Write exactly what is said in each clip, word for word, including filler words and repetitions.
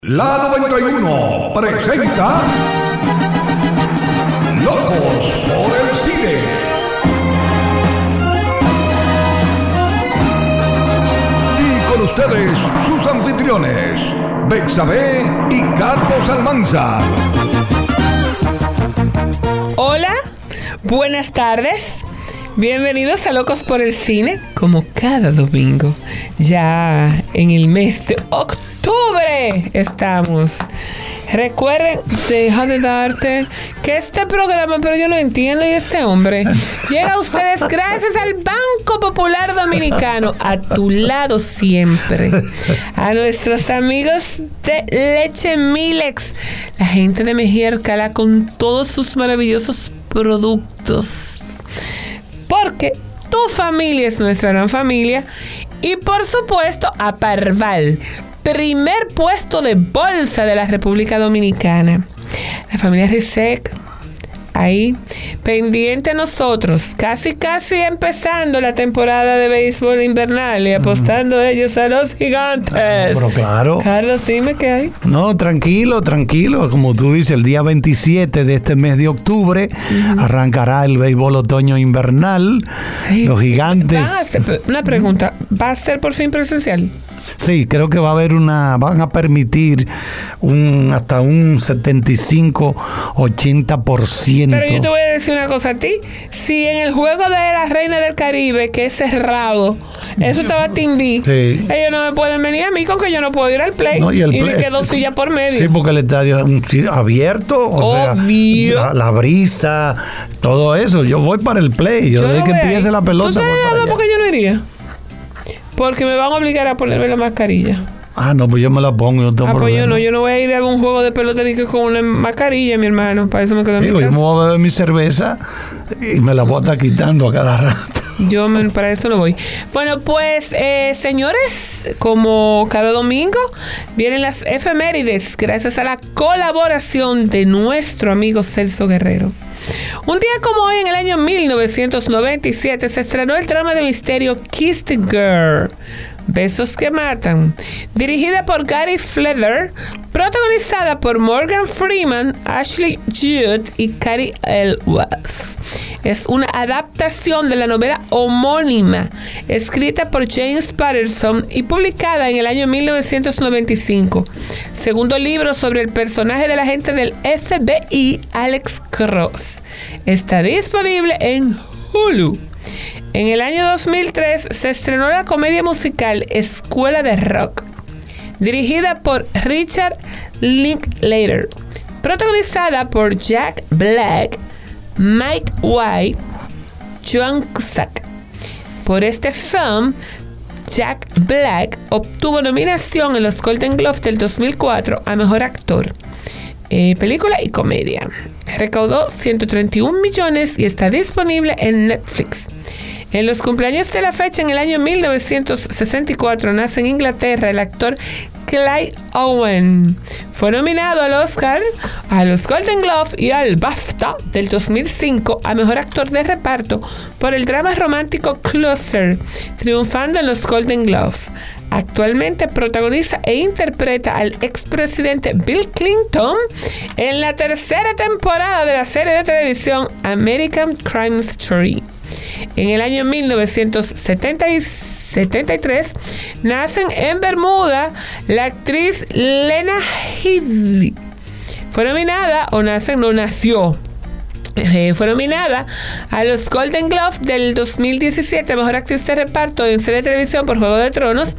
La noventa y uno presenta Locos por el Cine. Y con ustedes, sus anfitriones, Betsabe y Carlos Almanza. Hola, buenas tardes. Bienvenidos a Locos por el Cine, como cada domingo. Ya en el mes de octubre estamos. Recuerden, deja de darte que este programa, pero yo no entiendo, y este hombre llega a ustedes gracias al Banco Popular Dominicano, a tu lado siempre. A nuestros amigos de Leche Milex, la gente de Mejía Alcalá con todos sus maravillosos productos. Porque tu familia es nuestra gran familia. Y por supuesto a Parval, primer puesto de bolsa de la República Dominicana. La familia Risec, ahí, pendiente a nosotros, casi casi empezando la temporada de béisbol invernal y apostando mm. ellos a los gigantes. Ah, pero claro. Carlos, dime qué hay. No, tranquilo, tranquilo. Como tú dices, el día veintisiete de este mes de octubre mm. arrancará el béisbol otoño invernal. Ay, los gigantes. Ser, una pregunta, ¿va a ser por fin presencial? Sí, creo que va a haber una, van a permitir un hasta un setenta y cinco a ochenta por ciento. Pero yo te voy a decir una cosa a ti. Si en el juego de la Reina del Caribe, que es cerrado, eso estaba timbí, sí. Ellos no me pueden venir a mí con que yo no puedo ir al play. No, y el y play, me quedo silla por medio. Sí, porque el estadio es abierto, o Obvio. sea, la, la brisa, todo eso. Yo voy para el play. Yo, yo desde no que empiece ahí. la pelota. ¿Tú sabes algo porque yo no iría? Porque me van a obligar a ponerme la mascarilla. Ah, no, pues yo me la pongo. Yo, ah, pues yo no, yo no voy a ir a un juego de pelota con una mascarilla, mi hermano. Para eso me quedo en Digo, mi casa. Yo me voy a beber mi cerveza y me la voy a estar quitando a cada rato. Yo me, para eso no voy. Bueno, pues, eh, señores, como cada domingo, vienen las efemérides gracias a la colaboración de nuestro amigo Celso Guerrero. Un día como hoy, en el año mil novecientos noventa y siete, se estrenó el drama de misterio Kiss the Girl, Besos que Matan, dirigida por Gary Fleder, protagonizada por Morgan Freeman, Ashley Judd y Cary Elwes. Es una adaptación de la novela homónima, escrita por James Patterson y publicada en el año mil novecientos noventa y cinco. Segundo libro sobre el personaje del agente del F B I, Alex Cross. Está disponible en Hulu. En el año dos mil tres se estrenó la comedia musical Escuela de Rock, dirigida por Richard Linklater, protagonizada por Jack Black, Mike White, Joan Cusack. Por este film, Jack Black obtuvo nominación en los Golden Globes del dos mil cuatro a Mejor Actor. Eh, película y comedia. Recaudó ciento treinta y un millones y está disponible en Netflix. En los cumpleaños de la fecha, en el año mil novecientos sesenta y cuatro, nace en Inglaterra el actor Clive Owen. Fue nominado al Oscar, a los Golden Globes y al BAFTA del dos mil cinco a Mejor Actor de Reparto por el drama romántico Closer, triunfando en los Golden Globes. Actualmente protagoniza e interpreta al expresidente Bill Clinton en la tercera temporada de la serie de televisión American Crime Story. En el año mil novecientos setenta y tres nacen en Bermuda la actriz Lena Headey. Fue nominada, o nacen, no nació. Eh, fue nominada a los Golden Globes del dos mil diecisiete a Mejor Actriz de Reparto en serie de televisión por Juego de Tronos,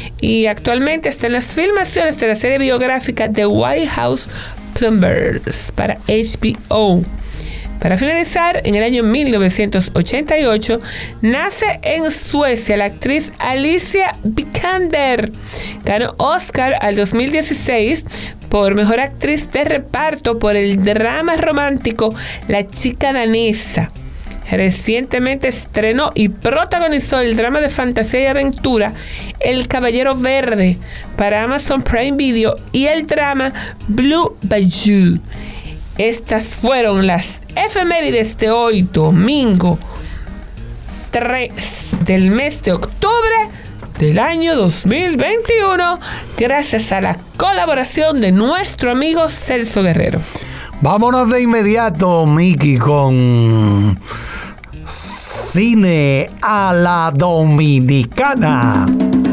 y actualmente está en las filmaciones de la serie biográfica The White House Plumbers para H B O. Para finalizar, en el año mil novecientos ochenta y ocho nace en Suecia la actriz Alicia Vikander. Ganó Oscar al dos mil dieciséis por Mejor Actriz de Reparto por el drama romántico La Chica Danesa. Recientemente estrenó y protagonizó el drama de fantasía y aventura El Caballero Verde para Amazon Prime Video y el drama Blue Bayou. Estas fueron las efemérides de hoy, domingo tres del mes de octubre del año dos mil veintiuno, gracias a la colaboración de nuestro amigo Celso Guerrero. Vámonos de inmediato, Miki, con Cine a la Dominicana.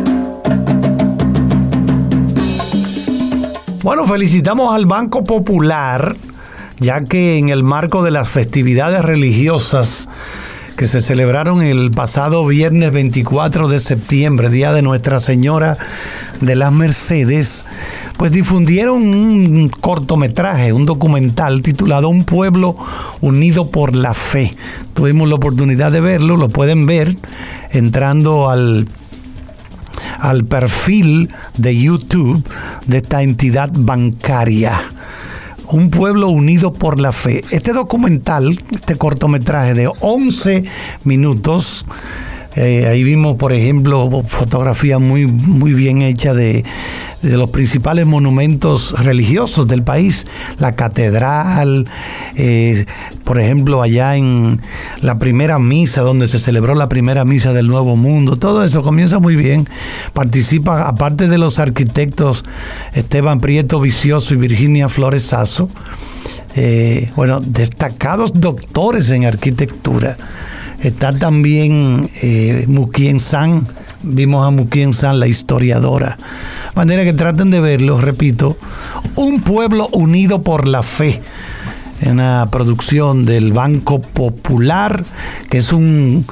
Bueno, felicitamos al Banco Popular, ya que en el marco de las festividades religiosas que se celebraron el pasado viernes veinticuatro de septiembre, Día de Nuestra Señora de las Mercedes, pues difundieron un cortometraje, un documental titulado Un Pueblo Unido por la Fe. Tuvimos la oportunidad de verlo, lo pueden ver entrando al, al perfil de YouTube de esta entidad bancaria. Un Pueblo Unido por la Fe. Este documental, este cortometraje de once minutos, eh, ahí vimos, por ejemplo, fotografía muy, muy bien hecha de, de los principales monumentos religiosos del país, la catedral, eh, por ejemplo, allá en la primera misa, donde se celebró la primera misa del Nuevo Mundo, todo eso comienza muy bien. Participa, aparte de los arquitectos Esteban Prieto Vicioso y Virginia Flores Sazo, eh, bueno, destacados doctores en arquitectura. Está también eh, Mukien San, vimos a Mukien San, la historiadora. De manera que traten de verlo, repito, Un Pueblo Unido por la Fe, una producción del Banco Popular, que es un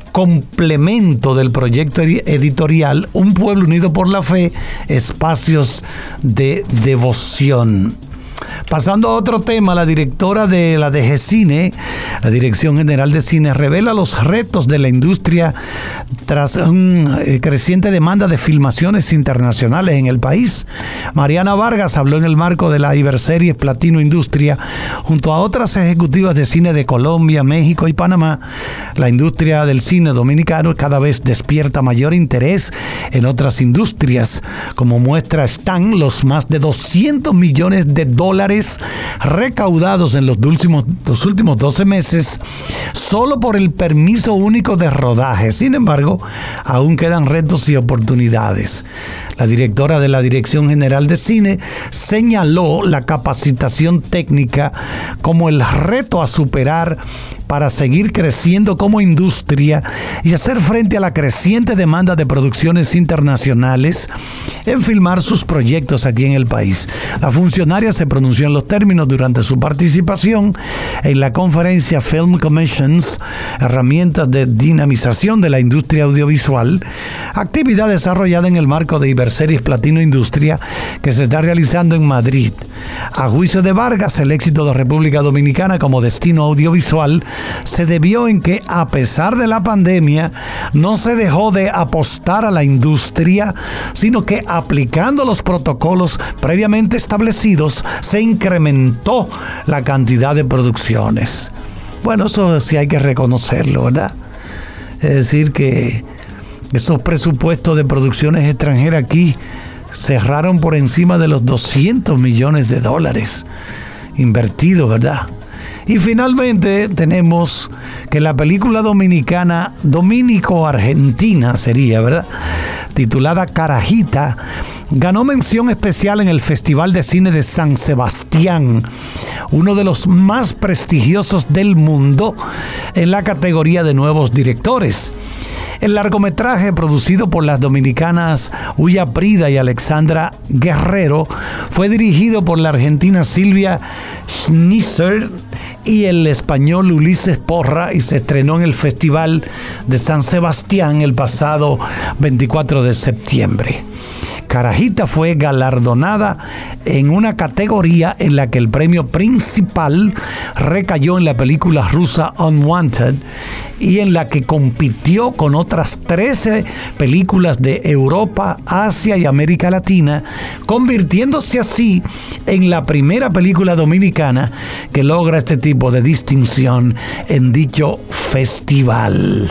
complemento del proyecto editorial Un Pueblo Unido por la Fe, Espacios de Devoción. Pasando a otro tema, la directora de la D G Cine, la Dirección General de Cine, revela los retos de la industria tras una eh, creciente demanda de filmaciones internacionales en el país. Mariana Vargas habló en el marco de la Iberseries Platino Industria junto a otras ejecutivas de cine de Colombia, México y Panamá. La industria del cine dominicano cada vez despierta mayor interés en otras industrias, como muestra están los más de doscientos millones de dólares recaudados en los últimos, los últimos doce meses solo por el permiso único de rodaje. Sin embargo, aún quedan retos y oportunidades. La directora de la Dirección General de Cine señaló la capacitación técnica como el reto a superar para seguir creciendo como industria y hacer frente a la creciente demanda de producciones internacionales en filmar sus proyectos aquí en el país. La funcionaria se pronunció en los términos durante su participación en la conferencia Film Commissions, herramientas de dinamización de la industria audiovisual, actividad desarrollada en el marco de Iberseries Platino Industria que se está realizando en Madrid. A juicio de Vargas, el éxito de República Dominicana como destino audiovisual se debió en que, a pesar de la pandemia, no se dejó de apostar a la industria, sino que aplicando los protocolos previamente establecidos, se incrementó la cantidad de producciones. Bueno, eso sí hay que reconocerlo, ¿verdad? Es decir, que esos presupuestos de producciones extranjeras aquí cerraron por encima de los doscientos millones de dólares invertidos, ¿verdad? Y finalmente tenemos que la película dominicana, dominico-argentina sería, ¿verdad?, titulada Carajita, ganó mención especial en el Festival de Cine de San Sebastián, uno de los más prestigiosos del mundo en la categoría de nuevos directores. El largometraje, producido por las dominicanas Ulla Prida y Alexandra Guerrero, fue dirigido por la argentina Silvia Schnitzer y el español Ulises Porra y se estrenó en el Festival de San Sebastián el pasado veinticuatro de septiembre. Carajita fue galardonada en una categoría en la que el premio principal recayó en la película rusa Unwanted y en la que compitió con otras trece películas de Europa, Asia y América Latina, convirtiéndose así en la primera película dominicana que logra este tipo de distinción en dicho festival.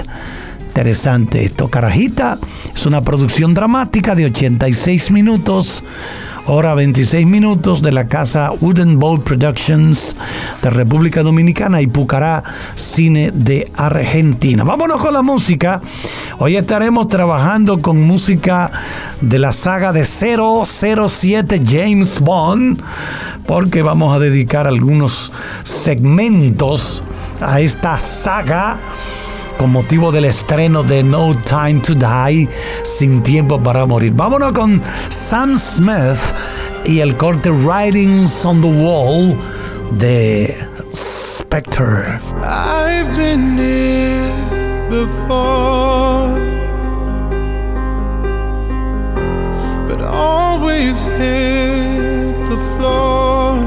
Interesante esto. Carajita es una producción dramática de ochenta y seis minutos, hora veintiséis minutos, de la casa Wooden Boat Productions de República Dominicana y Pucará Cine de Argentina. Vámonos con la música. Hoy estaremos trabajando con música de la saga de cero cero siete James Bond, porque vamos a dedicar algunos segmentos a esta saga con motivo del estreno de No Time to Die, Sin Tiempo para Morir. Vámonos con Sam Smith y el corte Writings on the Wall de Spectre. I've been here before, but always hit the floor.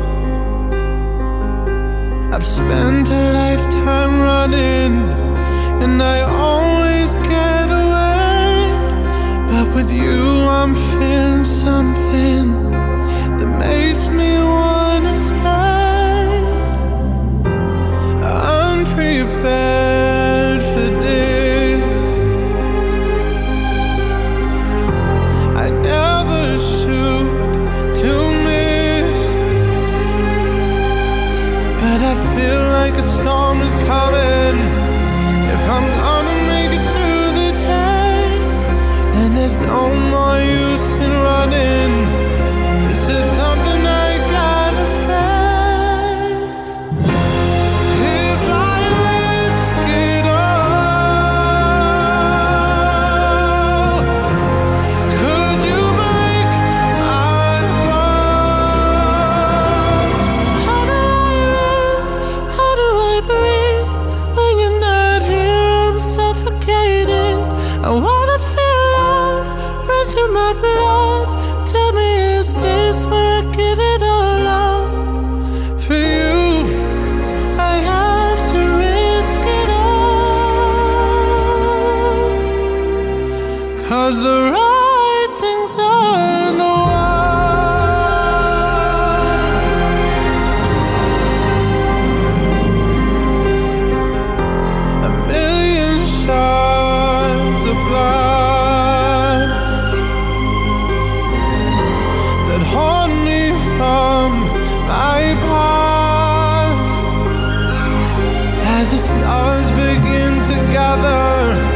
I've spent a lifetime running, and I always get away, but with you I'm feeling something that makes me wanna stay. I'm prepared for this. I never shoot to miss, but I feel like a storm is coming. If I'm gonna make it through the day, then there's no more use in running. This is something I gotta face. If I risk it all, could you break my fall? How do I live? How do I breathe when you're not here? I'm suffocating. I wanna feel love run through my blood. Tell me, is this where I give it all up? For you, I have to risk it all, 'cause the writing's on the wall. A million shards of glass that haunt me from my past. As the stars begin to gather,